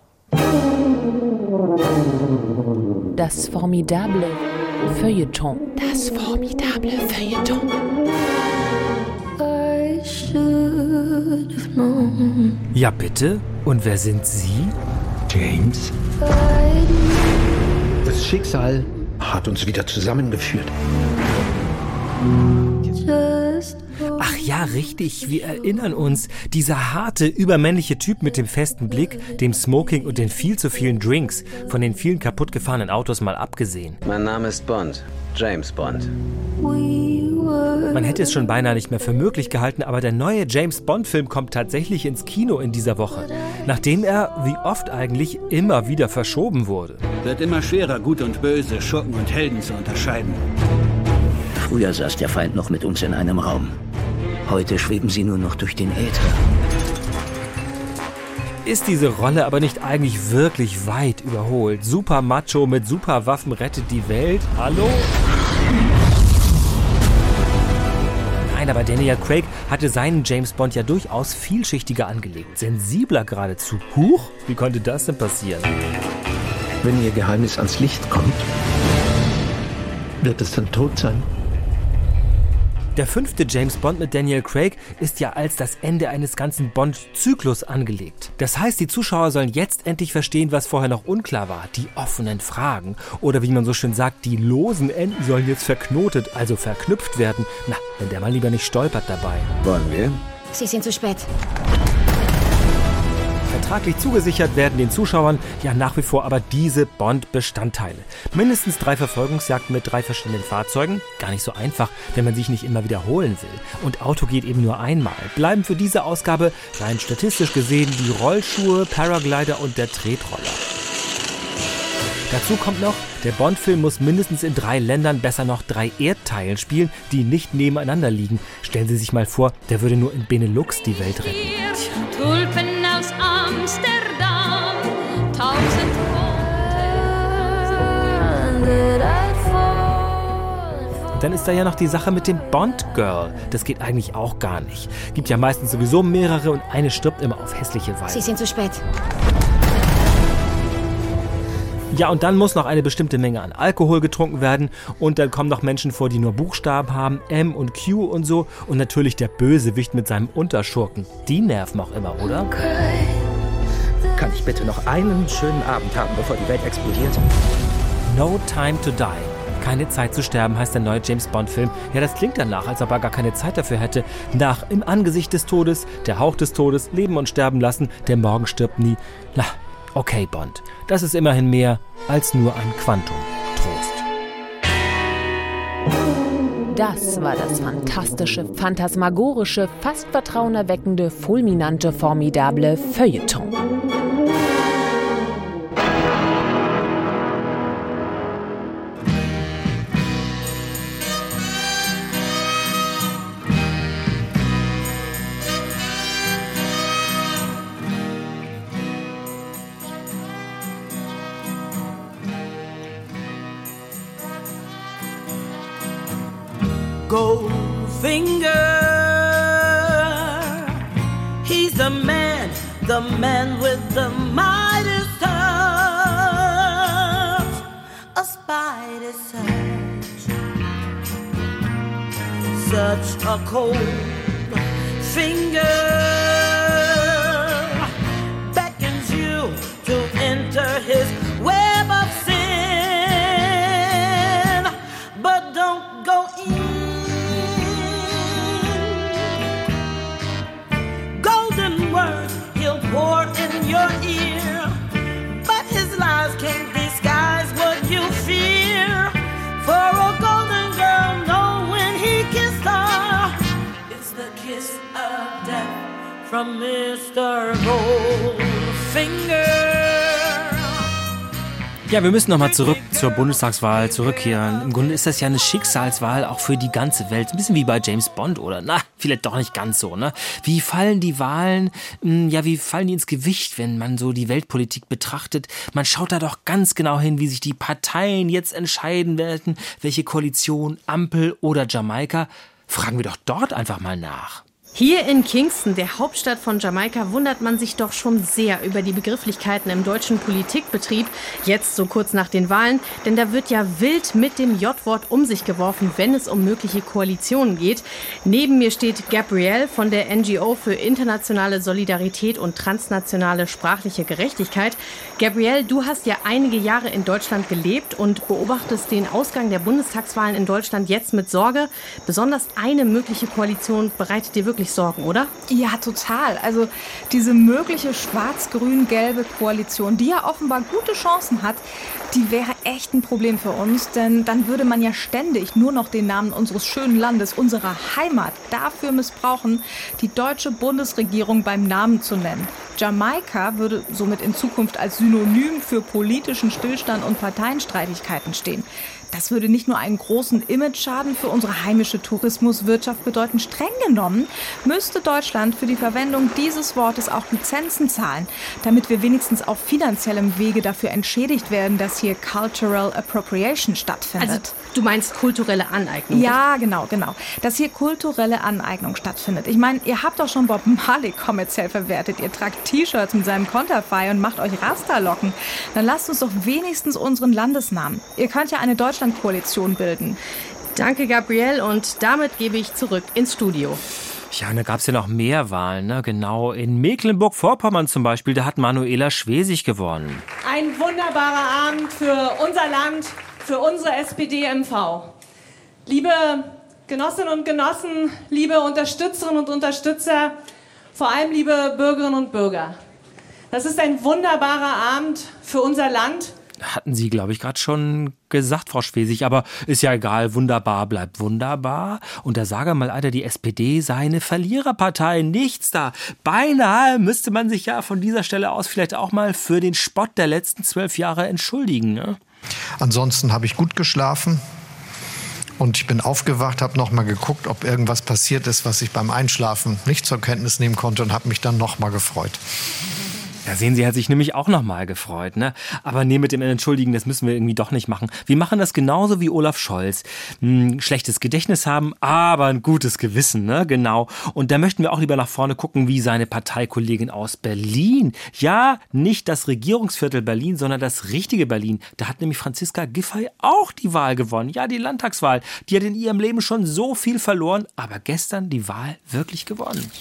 Das formidable Feuilleton. Das formidable Feuilleton. Ja, bitte? Und wer sind Sie? James. Das Schicksal hat uns wieder zusammengeführt. Ach ja, richtig, wir erinnern uns. Dieser harte, übermännliche Typ mit dem festen Blick, dem Smoking und den viel zu vielen Drinks, von den vielen kaputtgefahrenen Autos mal abgesehen. Mein Name ist Bond, James Bond. Man hätte es schon beinahe nicht mehr für möglich gehalten, aber der neue James-Bond-Film kommt tatsächlich ins Kino in dieser Woche, nachdem er, wie oft eigentlich, immer wieder verschoben wurde. Wird immer schwerer, Gut und Böse, Schurken und Helden zu unterscheiden. Früher saß der Feind noch mit uns in einem Raum. Heute schweben sie nur noch durch den Äther. Ist diese Rolle aber nicht eigentlich wirklich weit überholt? Super Macho mit Superwaffen rettet die Welt? Hallo? Nein, aber Daniel Craig hatte seinen James Bond ja durchaus vielschichtiger angelegt. Sensibler geradezu. Huch, wie konnte das denn passieren? Wenn ihr Geheimnis ans Licht kommt, wird es dann tot sein. Der fünfte James Bond mit Daniel Craig ist ja als das Ende eines ganzen Bond-Zyklus angelegt. Das heißt, die Zuschauer sollen jetzt endlich verstehen, was vorher noch unklar war. Die offenen Fragen. Oder wie man so schön sagt, die losen Enden sollen jetzt verknotet, also verknüpft werden. Na, wenn der mal lieber nicht stolpert dabei. Wollen wir? Sie sind zu spät. Vertraglich zugesichert werden den Zuschauern ja nach wie vor aber diese Bond-Bestandteile. Mindestens drei Verfolgungsjagden mit drei verschiedenen Fahrzeugen. Gar nicht so einfach, wenn man sich nicht immer wiederholen will. Und Auto geht eben nur einmal. Bleiben für diese Ausgabe rein statistisch gesehen die Rollschuhe, Paraglider und der Tretroller. Dazu kommt noch, der Bond-Film muss mindestens in drei Ländern, besser noch drei Erdteilen spielen, die nicht nebeneinander liegen. Stellen Sie sich mal vor, der würde nur in Benelux die Welt retten. Tulpen aus Amsterdam, tausend Und dann ist da ja noch die Sache mit dem Bond-Girl. Das geht eigentlich auch gar nicht. Gibt ja meistens sowieso mehrere und eine stirbt immer auf hässliche Weise. Sie sind zu spät. Ja, und dann muss noch eine bestimmte Menge an Alkohol getrunken werden und dann kommen noch Menschen vor, die nur Buchstaben haben, M und Q und so und natürlich der Bösewicht mit seinem Unterschurken. Die nerven auch immer, oder? Kann ich bitte noch einen schönen Abend haben, bevor die Welt explodiert? No Time to Die. Keine Zeit zu sterben heißt der neue James-Bond-Film. Ja, das klingt danach, als ob er gar keine Zeit dafür hätte. Nach Im Angesicht des Todes, Der Hauch des Todes, Leben und Sterben lassen, der Morgen stirbt nie. Na, okay, Bond. Das ist immerhin mehr als nur ein Quantum Trost. Das war das fantastische, phantasmagorische, fast vertrauenerweckende, fulminante, formidable Feuilleton. Goldfinger. He's the man, the man with the Midas touch, a spider's touch, such a cold finger beckons you to enter his web of sin, but don't go in. Golden words he'll pour in your ear, but his lies can't disguise what you fear. For a golden girl, know when he kissed her, it's the kiss of death from Mister Goldfinger. Ja, wir müssen nochmal zurück zur Bundestagswahl zurückkehren. Im Grunde ist das ja eine Schicksalswahl auch für die ganze Welt. Ein bisschen wie bei James Bond, oder? Na, vielleicht doch nicht ganz so, ne? Wie fallen die Wahlen, ja, wie fallen die ins Gewicht, wenn man so die Weltpolitik betrachtet? Man schaut da doch ganz genau hin, wie sich die Parteien jetzt entscheiden werden, welche Koalition, Ampel oder Jamaika. Fragen wir doch dort einfach mal nach. Hier in Kingston, der Hauptstadt von Jamaika, wundert man sich doch schon sehr über die Begrifflichkeiten im deutschen Politikbetrieb, jetzt so kurz nach den Wahlen, denn da wird ja wild mit dem J-Wort um sich geworfen, wenn es um mögliche Koalitionen geht. Neben mir steht Gabrielle von der N G O für internationale Solidarität und transnationale sprachliche Gerechtigkeit. Gabrielle, du hast ja einige Jahre in Deutschland gelebt und beobachtest den Ausgang der Bundestagswahlen in Deutschland jetzt mit Sorge. Besonders eine mögliche Koalition bereitet dir wirklich Sorgen, oder? Ja, total. Also diese mögliche schwarz-grün-gelbe Koalition, die ja offenbar gute Chancen hat, die wäre echt ein Problem für uns, denn dann würde man ja ständig nur noch den Namen unseres schönen Landes, unserer Heimat, dafür missbrauchen, die deutsche Bundesregierung beim Namen zu nennen. Jamaika würde somit in Zukunft als Synonym für politischen Stillstand und Parteienstreitigkeiten stehen. Das würde nicht nur einen großen Imageschaden für unsere heimische Tourismuswirtschaft bedeuten. Streng genommen müsste Deutschland für die Verwendung dieses Wortes auch Lizenzen zahlen, damit wir wenigstens auf finanziellem Wege dafür entschädigt werden, dass hier Cultural Appropriation stattfindet. Also du meinst kulturelle Aneignung? Ja, genau, genau. Dass hier kulturelle Aneignung stattfindet. Ich meine, ihr habt doch schon Bob Marley kommerziell verwertet. Ihr tragt T-Shirts mit seinem Konterfei und macht euch Rasterlocken. Dann lasst uns doch wenigstens unseren Landesnamen. Ihr könnt ja eine Deutschlandkoalition bilden. Danke, Gabrielle. Und damit gebe ich zurück ins Studio. Ja, und da gab es ja noch mehr Wahlen, ne? Genau, in Mecklenburg-Vorpommern zum Beispiel, da hat Manuela Schwesig gewonnen. Ein wunderbarer Abend für unser Land, für unsere S P D M V. Liebe Genossinnen und Genossen, liebe Unterstützerinnen und Unterstützer, vor allem liebe Bürgerinnen und Bürger. Das ist ein wunderbarer Abend für unser Land. Hatten Sie, glaube ich, gerade schon gesagt, Frau Schwesig, aber ist ja egal, wunderbar bleibt wunderbar. Und da sage mal, Alter, die S P D sei eine Verliererpartei, nichts da. Beinahe müsste man sich ja von dieser Stelle aus vielleicht auch mal für den Spott der letzten zwölf Jahre entschuldigen. Ne? Ansonsten habe ich gut geschlafen und ich bin aufgewacht, habe noch mal geguckt, ob irgendwas passiert ist, was ich beim Einschlafen nicht zur Kenntnis nehmen konnte und habe mich dann noch mal gefreut. Ja, sehen Sie, hat sich nämlich auch nochmal gefreut, ne? Aber nee, mit dem Entschuldigen, das müssen wir irgendwie doch nicht machen. Wir machen das genauso wie Olaf Scholz. Hm, schlechtes Gedächtnis haben, aber ein gutes Gewissen, ne? Genau. Und da möchten wir auch lieber nach vorne gucken, wie seine Parteikollegin aus Berlin. Ja, nicht das Regierungsviertel Berlin, sondern das richtige Berlin. Da hat nämlich Franziska Giffey auch die Wahl gewonnen. Ja, die Landtagswahl. Die hat in ihrem Leben schon so viel verloren, aber gestern die Wahl wirklich gewonnen.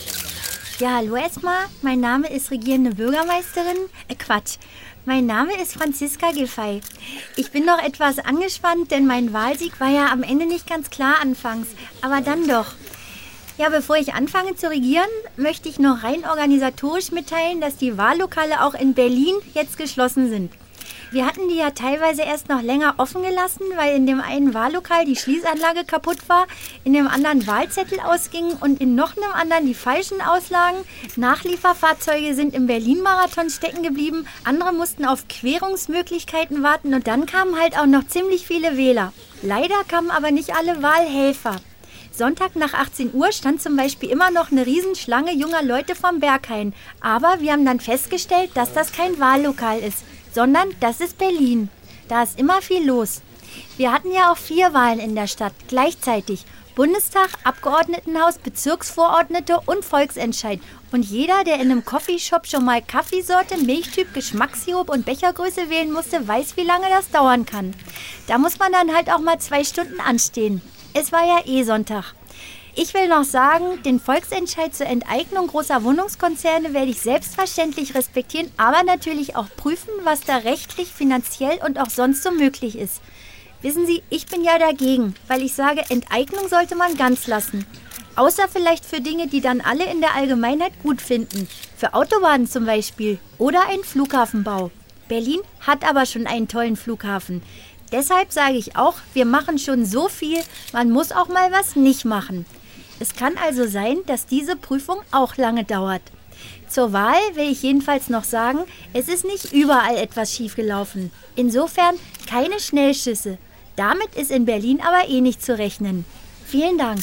Ja, hallo erstmal. Mein Name ist regierende Bürgermeisterin. Äh, Quatsch. Mein Name ist Franziska Giffey. Ich bin noch etwas angespannt, denn mein Wahlsieg war ja am Ende nicht ganz klar anfangs. Aber dann doch. Ja, bevor ich anfange zu regieren, möchte ich noch rein organisatorisch mitteilen, dass die Wahllokale auch in Berlin jetzt geschlossen sind. Wir hatten die ja teilweise erst noch länger offen gelassen, weil in dem einen Wahllokal die Schließanlage kaputt war, in dem anderen Wahlzettel ausgingen und in noch einem anderen die falschen auslagen. Nachlieferfahrzeuge sind im Berlin-Marathon stecken geblieben, andere mussten auf Querungsmöglichkeiten warten und dann kamen halt auch noch ziemlich viele Wähler. Leider kamen aber nicht alle Wahlhelfer. Sonntag nach achtzehn Uhr stand zum Beispiel immer noch eine Riesenschlange junger Leute vom Berghain. Aber wir haben dann festgestellt, dass das kein Wahllokal ist, sondern das ist Berlin. Da ist immer viel los. Wir hatten ja auch vier Wahlen in der Stadt gleichzeitig. Bundestag, Abgeordnetenhaus, Bezirksverordnete und Volksentscheid. Und jeder, der in einem Coffeeshop schon mal Kaffeesorte, Milchtyp, Geschmackssirup und Bechergröße wählen musste, weiß, wie lange das dauern kann. Da muss man dann halt auch mal zwei Stunden anstehen. Es war ja eh Sonntag. Ich will noch sagen, den Volksentscheid zur Enteignung großer Wohnungskonzerne werde ich selbstverständlich respektieren, aber natürlich auch prüfen, was da rechtlich, finanziell und auch sonst so möglich ist. Wissen Sie, ich bin ja dagegen, weil ich sage, Enteignung sollte man ganz lassen. Außer vielleicht für Dinge, die dann alle in der Allgemeinheit gut finden. Für Autobahnen zum Beispiel oder einen Flughafenbau. Berlin hat aber schon einen tollen Flughafen. Deshalb sage ich auch, wir machen schon so viel, man muss auch mal was nicht machen. Es kann also sein, dass diese Prüfung auch lange dauert. Zur Wahl will ich jedenfalls noch sagen, es ist nicht überall etwas schiefgelaufen. Insofern keine Schnellschüsse. Damit ist in Berlin aber eh nicht zu rechnen. Vielen Dank.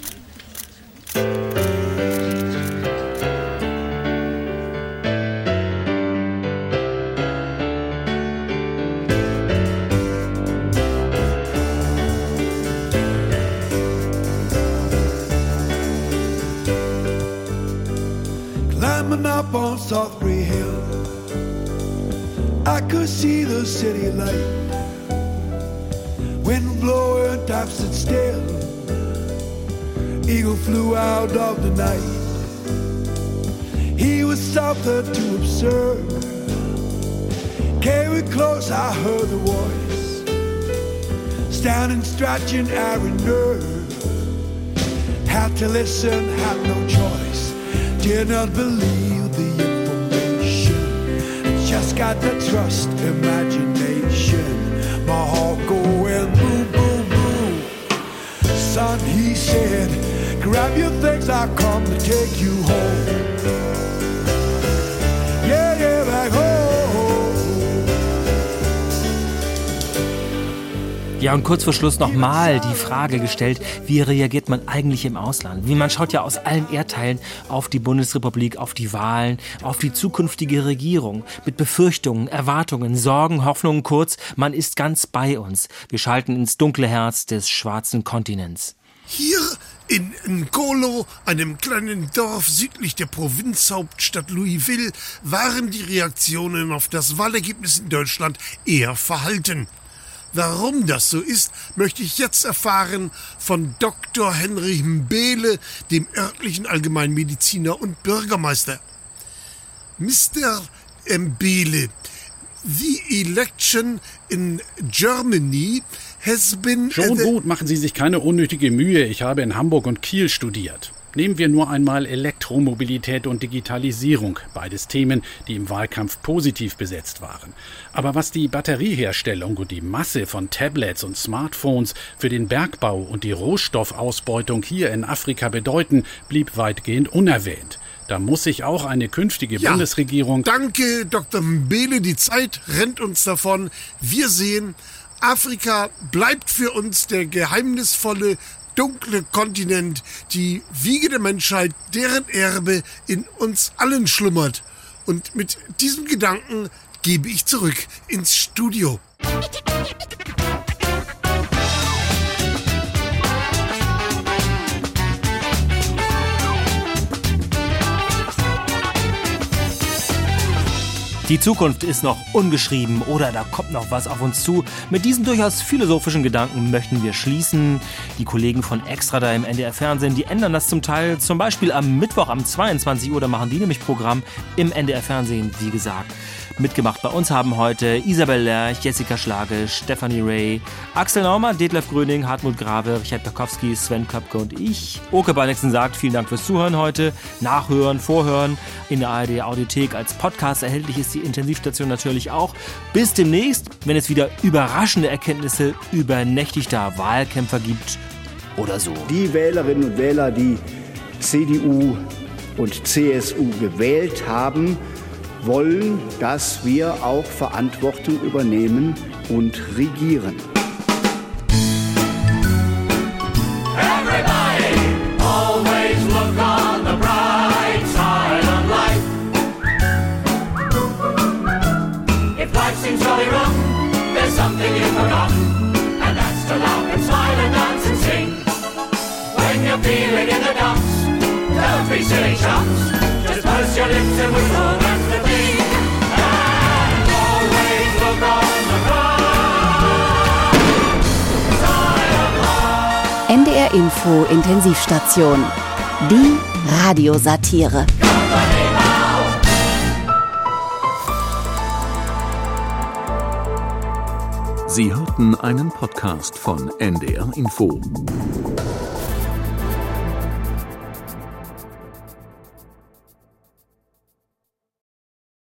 Climbing up on Salisbury Hill, I could see the city light. Wind blowing, time stood still. Eagle flew out of the night. He was something to observe. Came close, I heard the voice. Standing, stretching every nerve. Had to listen, had no choice. Did not believe the information. Just got to trust imagination. My heart going boom, boom, boom. Son, he said, grab your things, I'll come to take you home. Yeah, yeah, back home. Ja, und kurz vor Schluss nochmal die Frage gestellt, wie reagiert man eigentlich im Ausland? Wie man schaut ja aus allen Erdteilen auf die Bundesrepublik, auf die Wahlen, auf die zukünftige Regierung. Mit Befürchtungen, Erwartungen, Sorgen, Hoffnungen, kurz, man ist ganz bei uns. Wir schalten ins dunkle Herz des schwarzen Kontinents. Hier in Ngolo, einem kleinen Dorf südlich der Provinzhauptstadt Louisville, waren die Reaktionen auf das Wahlergebnis in Deutschland eher verhalten. Warum das so ist, möchte ich jetzt erfahren von Doktor Henry Mbele, dem örtlichen Allgemeinmediziner und Bürgermeister. Mister Mbele, the election in Germany has been... Schon gut, machen Sie sich keine unnötige Mühe. Ich habe in Hamburg und Kiel studiert. Nehmen wir nur einmal Elektromobilität und Digitalisierung, beides Themen, die im Wahlkampf positiv besetzt waren. Aber was die Batterieherstellung und die Masse von Tablets und Smartphones für den Bergbau und die Rohstoffausbeutung hier in Afrika bedeuten, blieb weitgehend unerwähnt. Da muss sich auch eine künftige ja, Bundesregierung... Danke, Doktor Mbele, die Zeit rennt uns davon. Wir sehen, Afrika bleibt für uns der geheimnisvolle, dunkle Kontinent, die Wiege der Menschheit, deren Erbe in uns allen schlummert. Und mit diesem Gedanken gebe ich zurück ins Studio. Die Zukunft ist noch ungeschrieben oder da kommt noch was auf uns zu. Mit diesen durchaus philosophischen Gedanken möchten wir schließen. Die Kollegen von Extra da im N D R Fernsehen, die ändern das zum Teil. Zum Beispiel am Mittwoch um zweiundzwanzig Uhr, da machen die nämlich Programm im N D R Fernsehen, wie gesagt. Mitgemacht bei uns haben heute Isabel Lerch, Jessica Schlage, Stephanie Ray, Axel Naumann, Detlef Gröning, Hartmut Grave, Richard Berkowski, Sven Köpke und ich. Oke Beinexen sagt, vielen Dank fürs Zuhören heute. Nachhören, Vorhören in der A R D Audiothek als Podcast erhältlich ist die Intensivstation natürlich auch. Bis demnächst, wenn es wieder überraschende Erkenntnisse über nächtigter Wahlkämpfer gibt oder so. Die Wählerinnen und Wähler, die C D U und C S U gewählt haben, wollen, dass wir auch Verantwortung übernehmen und regieren. Everybody, always look on the bright side of life. If life seems really rough, there's something you've forgotten, and that's any shots. Just purse your lips and whistle, that's the thing. And always look on the bright side of life. N D R Info Intensivstation. Die Radiosatire. Sie hörten einen Podcast von N D R Info.